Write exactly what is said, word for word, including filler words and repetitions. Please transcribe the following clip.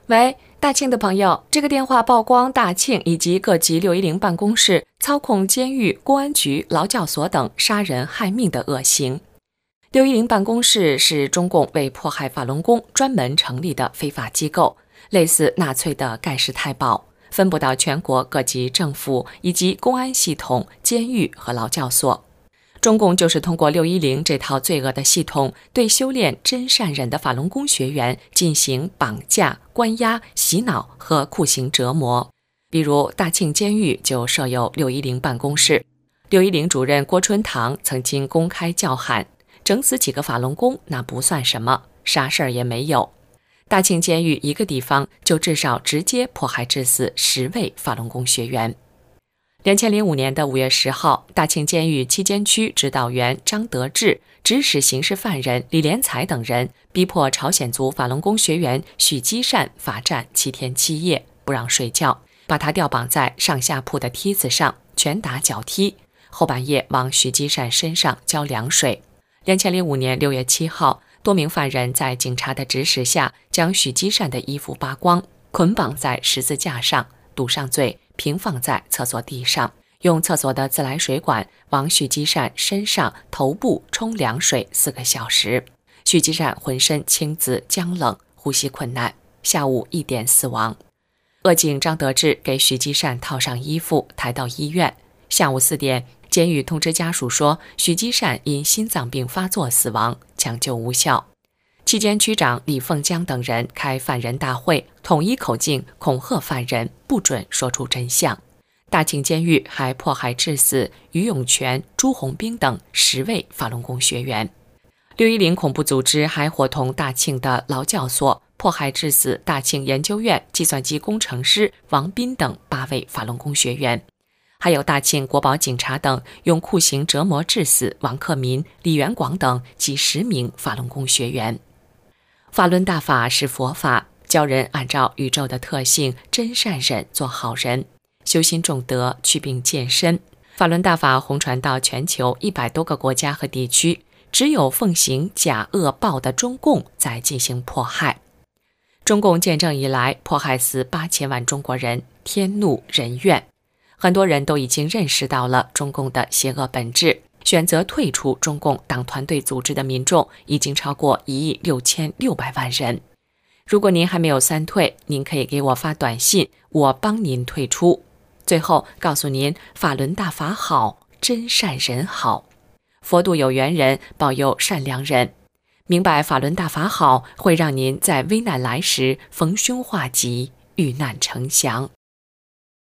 喂，大庆的朋友，这个电话曝光大庆以及各级六一零办公室操控监狱、公安局、劳教所等杀人害命的恶行。六一零办公室是中共为迫害法轮功专门成立的非法机构，类似纳粹的盖世太保，分布到全国各级政府以及公安系统、监狱和劳教所。中共就是通过六一零这套罪恶的系统，对修炼真善忍的法轮功学员进行绑架、关押、洗脑和酷刑折磨。比如大庆监狱就设有六一零办公室，六一零主任郭春堂曾经公开叫喊，整死几个法轮功那不算什么，啥事儿也没有。大庆监狱一个地方就至少直接迫害致死十位法轮功学员。两千零五年的五月十号，大庆监狱七监区指导员张德志指使刑事犯人李连才等人，逼迫朝鲜族法轮功学员许基善罚站七天七夜，不让睡觉，把他吊绑在上下铺的梯子上，拳打脚踢，后半夜往许基善身上浇凉水。两千零五年六月七号，多名犯人在警察的指使下，将许基善的衣服扒光，捆绑在十字架上，堵上嘴，平放在厕所地上，用厕所的自来水管往许基善身上、头部冲凉水四个小时。许基善浑身青紫僵冷，呼吸困难，下午一点死亡。恶警张德志给许基善套上衣服，抬到医院。下午四点，监狱通知家属说许基善因心脏病发作死亡，抢救无效。期间区长李凤江等人开犯人大会，统一口径恐吓犯人，不准说出真相。大庆监狱还迫害致死于永全、朱红兵等十位法轮功学员。六一零恐怖组织还伙同大庆的劳教所，迫害致死大庆研究院计算机工程师王斌等八位法轮功学员。还有大庆国保警察等用酷刑折磨致死王克民、李元广等几十名法轮功学员。法轮大法是佛法，教人按照宇宙的特性真善忍做好人，修心重德，祛病健身。法轮大法红传到全球一百多个国家和地区，只有奉行假恶暴的中共在进行迫害。中共建政以来，迫害死八千万中国人，天怒人怨。很多人都已经认识到了中共的邪恶本质，选择退出中共党团队组织的民众已经超过一亿六千六百万人。如果您还没有三退，您可以给我发短信，我帮您退出。最后告诉您，法轮大法好，真善人好，佛度有缘人，保佑善良人。明白法轮大法好，会让您在危难来时逢凶化吉，遇难成祥。